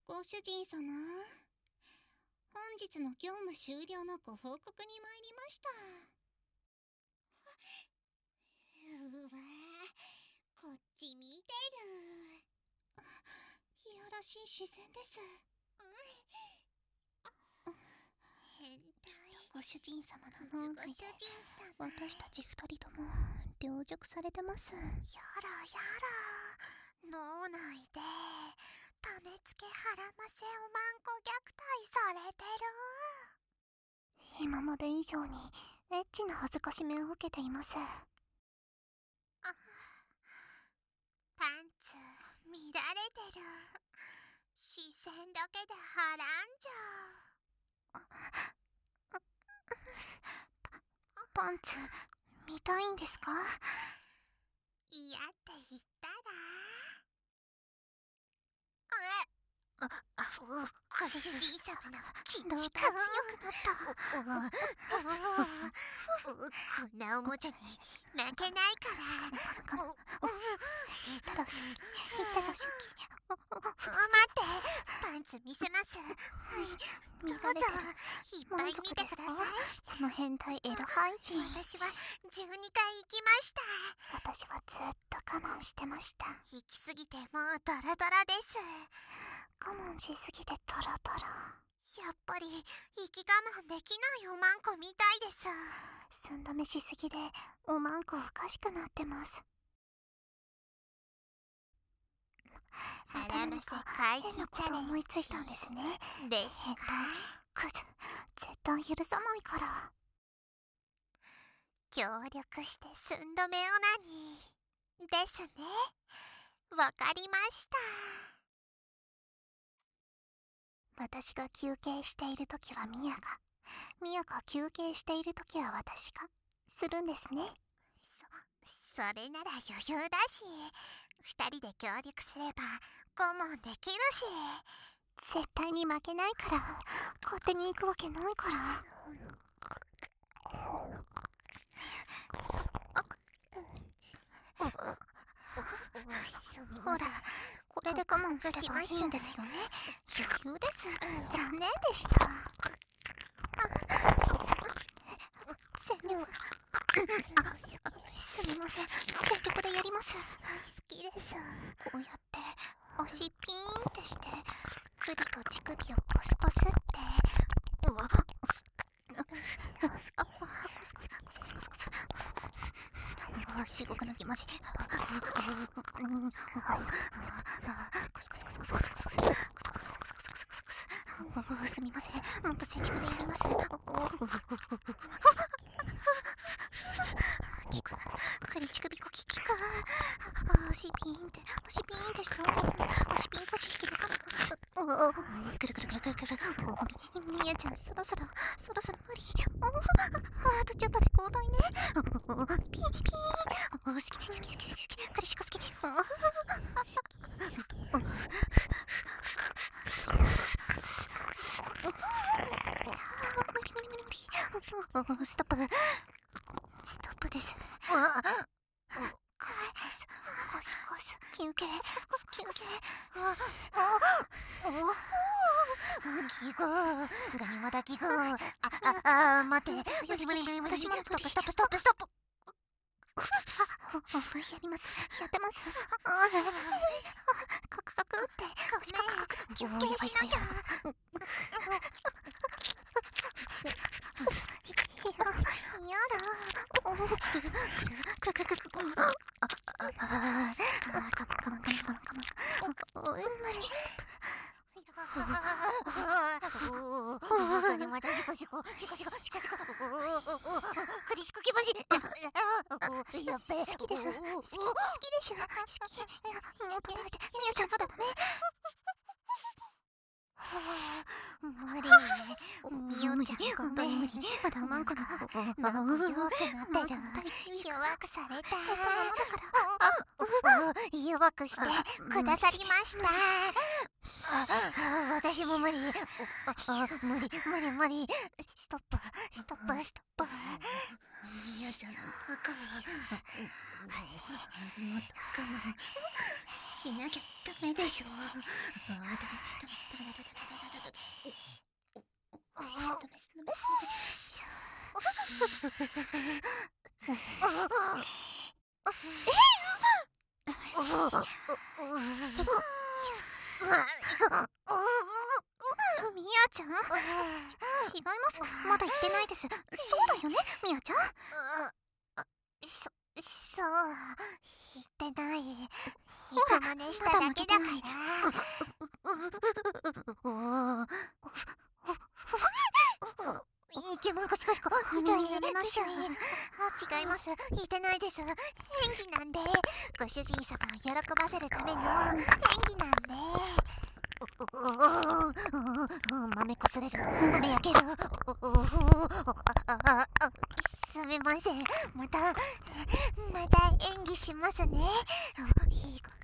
ご主人様、本日の業務終了のご報告に参りました。うわ、こっち見てる。いやらしい視線です。変態。ご主人様の脳内で私たち二人とも凌辱されてます。やらやら、脳内で種付けはらませおまんこ虐待されてる。今まで以上にエッチな恥ずかしめを受けています。パンツ乱れてる。視線だけではらんじゃう。パンツ見たいんですか？嫌って言ったらご主人様の緊張が強くなった。こんなおもちゃに負けないから。待って、パンツ見せます。どうぞ、いっぱい見てください。この変態エロハイジン。私は12回行きました。私はずっと我慢してました。行き過ぎてもうドロドロです。我慢しすぎてドロドロ。やっぱり息我慢できないおまんこみたいです。寸止めしすぎでおまんこおかしくなってます。はらませ回避チャレンジ思いついたんですね。ですか？クズ、絶対許さないから。協力して寸止めオナニーですね。わかりました。私が休憩しているときはミヤが、ミヤが休憩しているときは私がするんですね。それなら余裕だし、二人で協力すれば我慢できるし。絶対に負けないから、勝手に行くわけないから。ほら、これで我慢すればいいんですよね。余裕です。残念でした。全力。すみません、全力でやります。好きです。こうやって足ピーンってして首と乳首をコスコスって。うわっ、コスコスコスコスコスコス。至極の気持ち。コスコスコスコスコスコスコスコスコス。すみません、もっと全力でやります。効く。首乳首こき効く。足ピーンってして足ピン腰引きでかむ。くるくるくるくるくる。みやちゃん、そろそろ無理。あとちょっとで交代ね。ピー。好き。彼氏が好き。無理。ストップです。休憩。ギゴー。ガニまだギゴー。待って。無理。私もストップ。やります。やってます。カクって。休憩しなきゃ。やだ。くる。カモン。無理。ガニまだシコ。クリシコ気持ち。やっべえ。好きです。好きでしょ。もっと食べて。みやちゃんまだダメ。無理。みよちゃんごめん。まだおまんこの方弱くなってる。弱くされた。弱くしてくださりました。私も無理。無理。ストップ。みやちゃんのバカもっと我慢しなきゃダメでしょ。ダメ。 みやちゃん、違います。まだ言ってないです。そうだよね、みやちゃん。そう、言ってない。行く真似しただけだから。イケメンコツコツコ痛いやめます。違います、言ってないです。演技なんで、ご主人様を喜ばせるための演技なんで。豆こすれる、豆焼ける。すみません、また演技しますね。いこ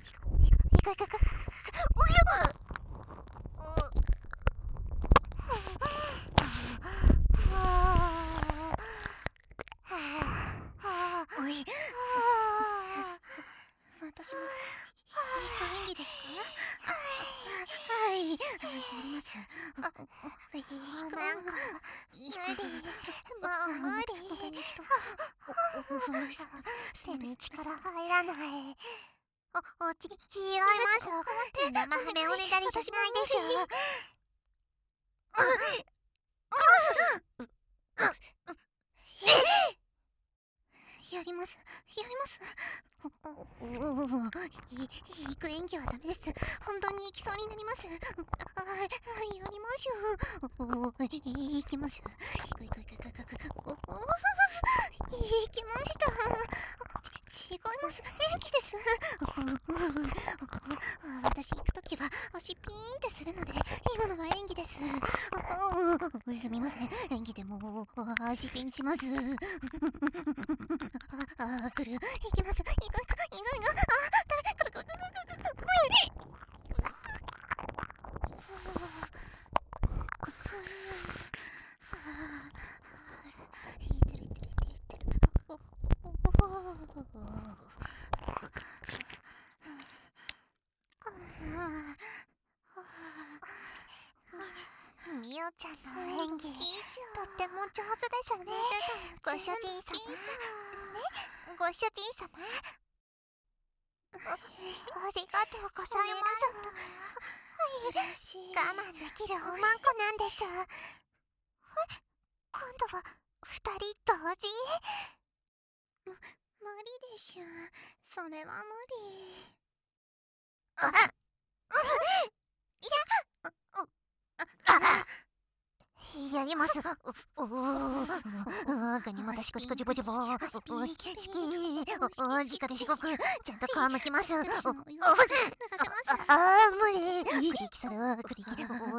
私もいい演技ですか？はい、やります。なんか無理、もう無理。手に力入らない。違います。生ハメおねだりじゃないでしょ。やります。行く演技はダメです。本当に行きそうになります。やりましょう。行きましょう。行く。行きました。違います。演技です。私行くときは足ピーンってするので、今のは演技です。すみません。演技でも足ピンします。来る。行きます。行く。ダメ。来る。みおちゃんの演技、とっても上手ですね。ご主人様。ありがとうございます。我慢できるおまんこなんです。今度は二人同時？無理でしょ。それは無理。やります。ガニ股シコシコジュボジュボ。スキー。直でしごく。ちゃんと皮むきます。無理。息する。クリキ。いく。我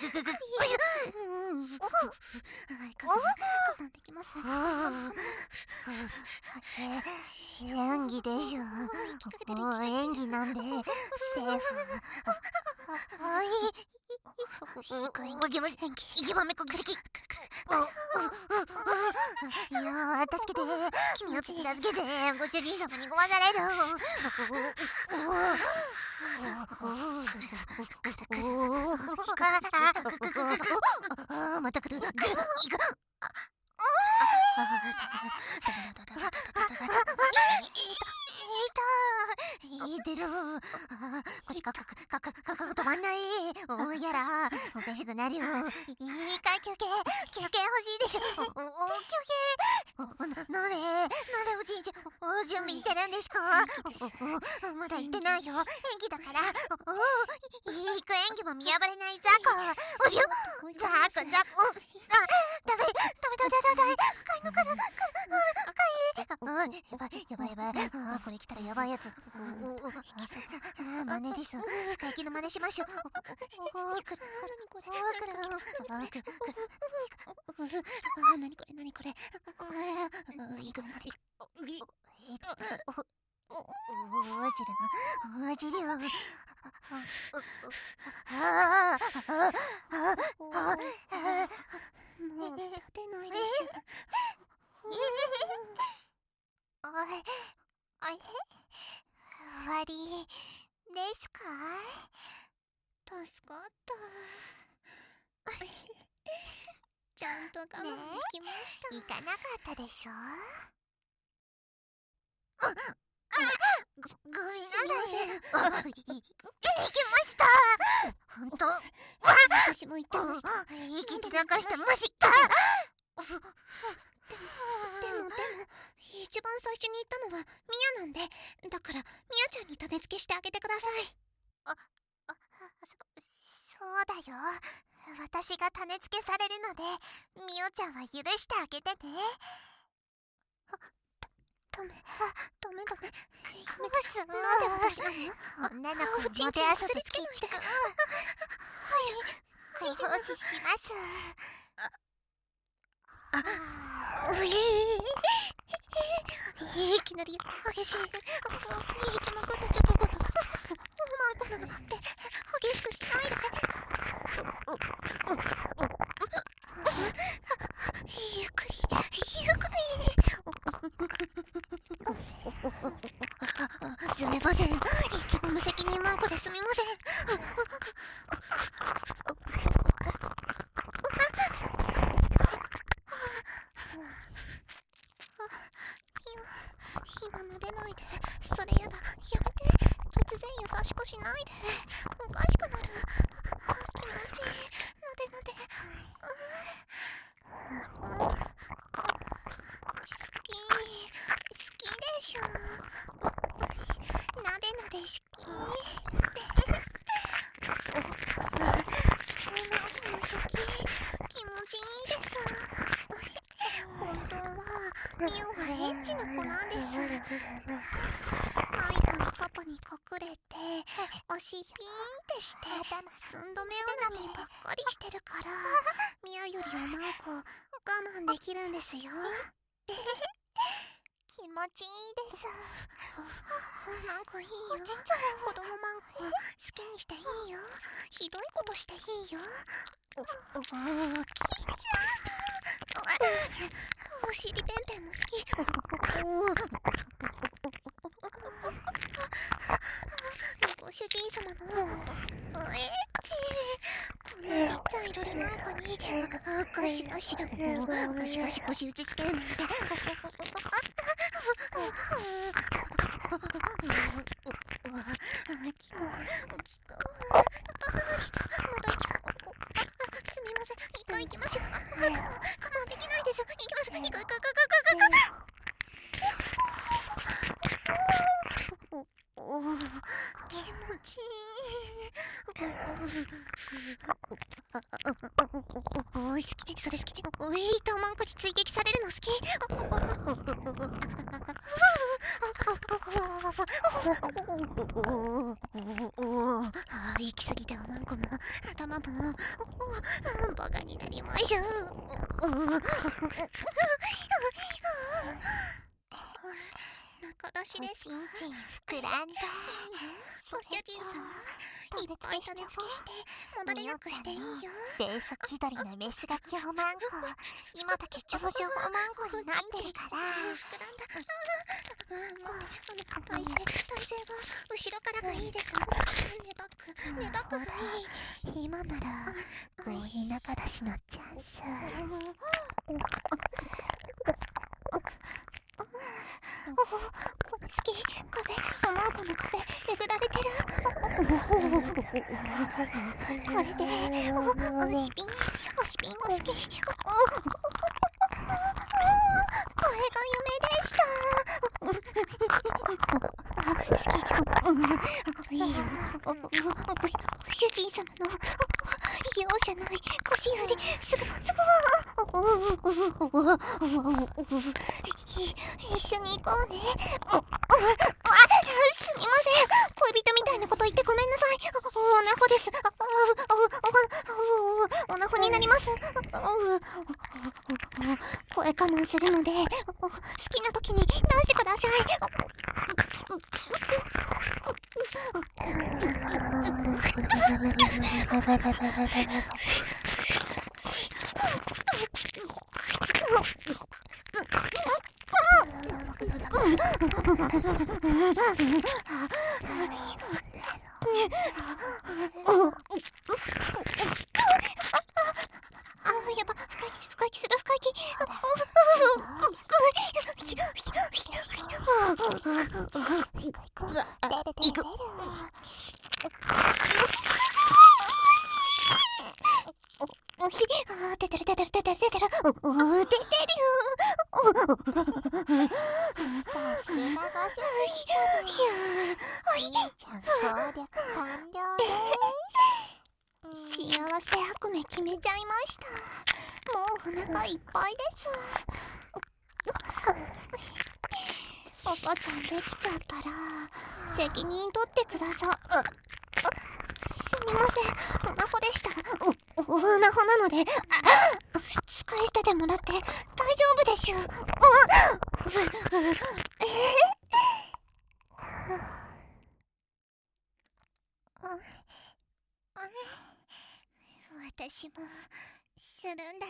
慢できます。演技でしょ。演技なんで、セーフ。いけまめこくしき。いやー、助けて。君を助けて。ご主人様にごまされる。また来る。出る。腰かく止まんない。やら、おかしくなるよ。いいか、休憩欲しいでしょ。休憩。なんでおじいちゃん、準備してるんですか？まだ言ってないよ。演技だから。行く演技も見破れないザコ。ザコ。ダメ。深いの来る。やばい。これ来たらやばいやつ。真似です。深息の真似しましょう。何これ。いく。落ちるよ。もう立てないです。終わりですか？助かった。ちゃんと我慢できました。行かなかったでしょ。ごめんなさい。行きました。ほんと。私も言ってました。息散らかしたマジか。でも一番最初に言ったのはミヤなんで、だからミヤちゃんに種付けしてあげてください。そうだよ。私が種付けされるのでミヨちゃんは許してあげてね。ダメ。なんで私なの？女の子にもてあそぶ鬼畜。はい、放置します。いきなり激しい。息まくった直後のマンコなのって激しくしないで。ゆっくり。すみません。いつも無責任マンコですみません。今撫でないで。それやだ。やめて。突然優しくしないで。おかしくなる。気持ちいい。撫で。好きでしょ。なで好き。そんな音も好き。気持ちいいです。本当はミオはエッチな子なんです。愛のパパに隠れて足ピーンってして寸止め女にばっかりしてるから、ミアよりおまんこ我慢できるんですよ。気持ちいいです。なんかいいよ。子供マンコ好きにしていいよ。ひどいことしていいよ。キイちゃん。お尻ペンペンも好き。ご主人様のエッチ。こんなちっちゃいルルマンコにゴシゴシ打ちつけるなんて。すみません。行きましょう。我慢できないです。行きます。行く。気持ちいい。好き。それ好き。糸満コに追撃されるの好き。行き過ぎておまんこも頭もバカになりましょう。仲出しです。ちん膨らんだ。ご主人様、いっぱい種付けして戻れなくしていいよ。清楚気取りなメスガキおまんこ、今だけ上々おまんこになってるから。膨らんだ。体勢は後ろからがいいです。ネバックがいい。今なら強引な仲出しのチャンス。好き。壁、おまんこの壁えぐられてる。これでおしピンも好き。これが夢でした。好き。いいよ。ご主人様の容赦ない腰よりすご一緒に行こうね。すみません。恋人みたいなこと言ってごめんなさい。おなほです。おなほになります。声我慢するので好きな時に出してください。やば、深息する。 ちゃいました。もうお腹いっぱいです。赤ちゃんできちゃったら責任取ってください。すみません、オナホでした。オナホなので使い捨ててもらって大丈夫でしゅ。私もするんだね。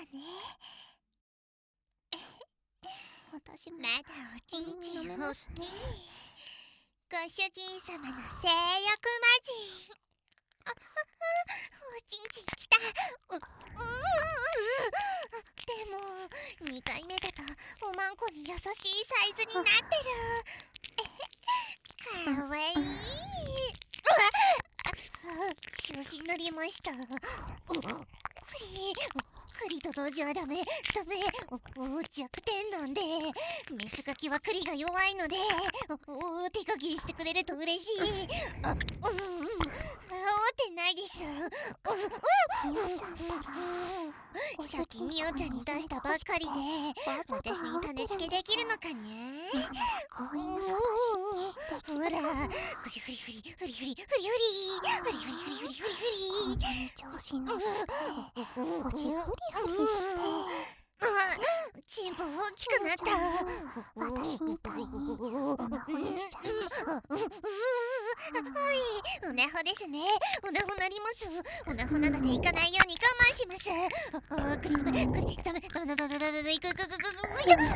私もまだおちんちん大きい。ご主人様の性欲魔人。おちんちんきた。でも2回目だとおまんこに優しいサイズになってる。かわいい。調子に乗りました。栗と同時はダメ。弱点なんで、メスガキは栗が弱いので、手加減してくれると嬉しい。煽ってないです。さっきミオちゃんに出したばっかりで、私に種付けできるのかにゃ。ほら、フリフリフリフリフリフリフリフリフリフリフリフリフリフリ。調子乗って星フリフリしてチンポ大きくなった。私みたいにオナホにしちゃいましょう。はい、オナホですね。オナホなります。オナホなので行かないように我慢します。クリダメ、クリダメ、ダメ、ダメ、ダメ、いく、いってる。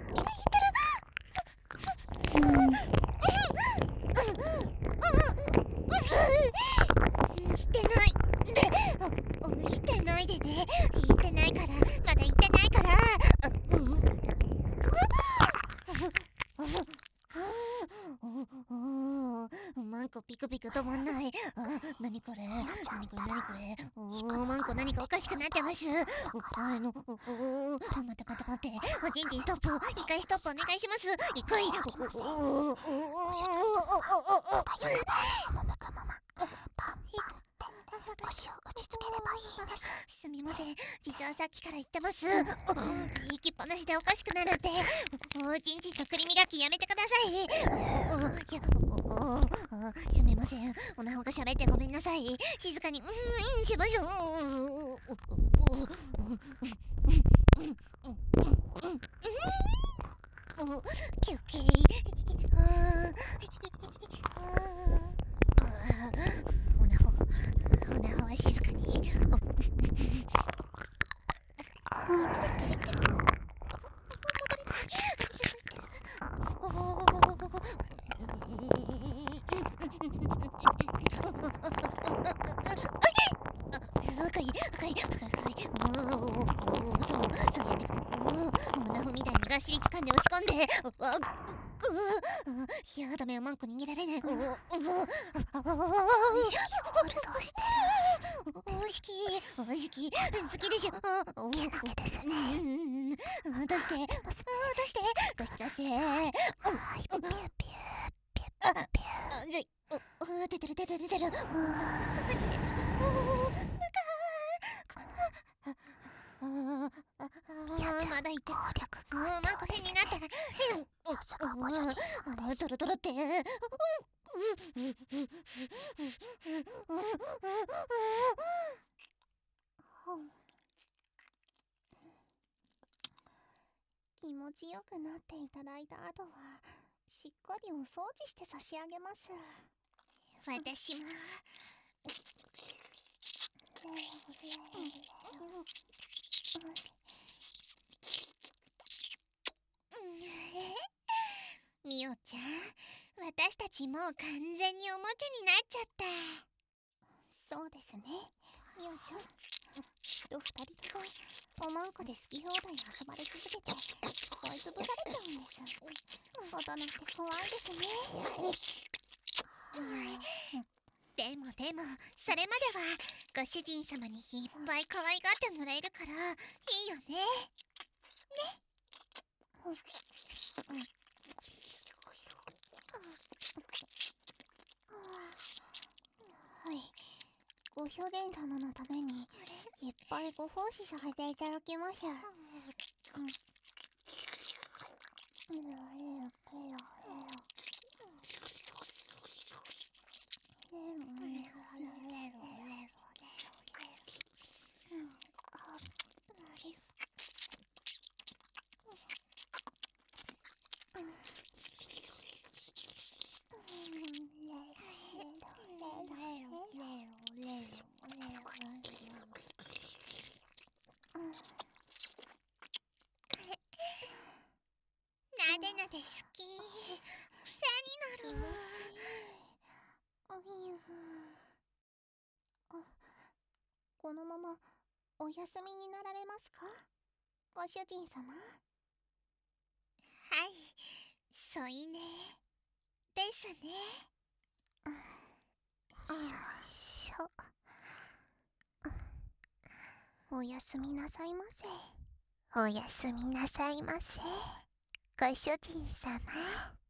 捨てないでね。言ってないから、まだ言ってないから。マンコピクピク止まんない。何これ。マンコ何かおかしくなってます。待って。おちんちんストップ。一回ストップお願いします。一回。腰を打ちつければいいです。すみません、実はさっきから言ってます。行きっぱなしでおかしくなるって。おちんちんと栗磨きやめてください。すみません、おなほが喋ってごめんなさい。静かにしましょう。休憩。おなほは静かに。深い。そうやって、おなほみたいにがっしり掴んで押し込んで。いやダメよ、マンコ逃げられない。ホールドしてる。好きでしょ。毛だけですね。出して。出てる。まだいて。マンコ変になったらドロドロって。気持ちよくなっていただいた後はしっかりお掃除して差し上げます。私も。みおちゃん、私たちもう完全におもちゃになっちゃった。そうですね、みおちゃん。2人ともおまんこで好き放題遊ばれ続けて使い潰されちゃうんです。大人って怖いですね。でもそれまではご主人様にいっぱい可愛がってもらえるからいいよね。はい、ご表現様のためにいっぱいご奉仕させていただきます。なでなで好き。癖になる。このままお休みになられますか、ご主人様。はい、添い寝ですね。よいしょ。おやすみなさいませ。おやすみなさいませ、ご主人様。